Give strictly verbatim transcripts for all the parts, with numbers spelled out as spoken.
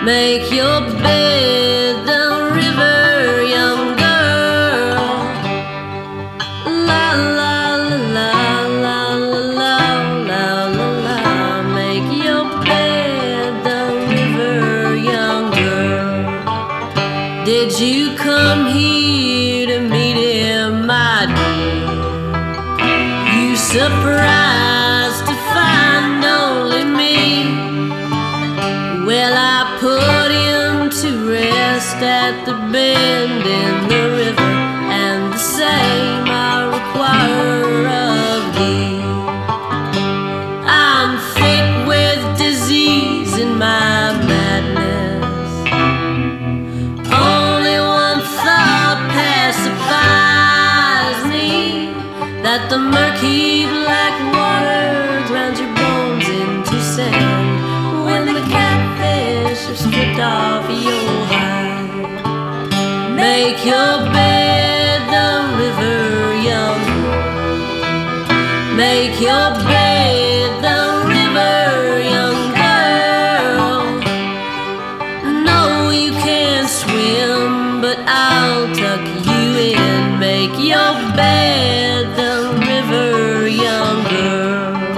Make your bed the river, young girl. La la la la la la la la la. Make your bed the river, young girl. Did you come here to meet him, my dear? You surprised to find only me. Well, I put him to rest at the bend in the river, and the same I require of thee. I'm thick with disease in my madness. Only one thought pacifies me, that the murky black water grounds your bones into sand when the catfish are stripped off your hide. Make your bed the river, young girl. Make your bed the river, young girl. No, you can't swim, but I'll tuck you in. Make your bed the river, young girl.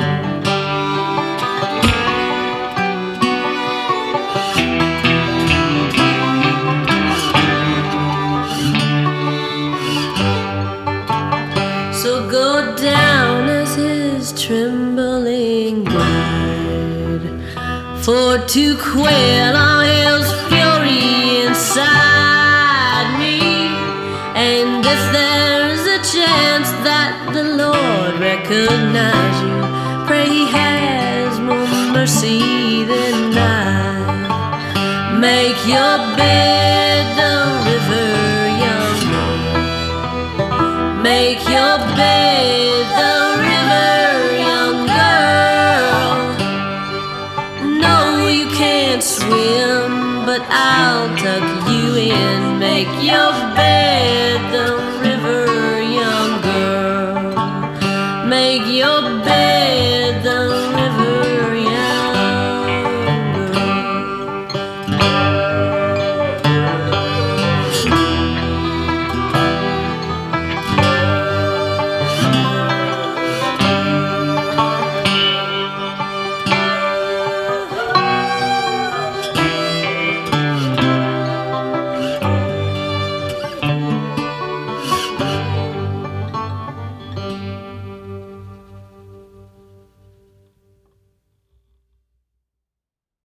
So go down as his trembling glide, for to quell all hell's fury inside me. And if there's a chance that the Lord recognize you, pray he has more mercy than I. Make your bed the river, young girl. Make your bed the river, young girl. No, you can't swim, but I'll tuck you in. Make your bed the river, young girl. Make your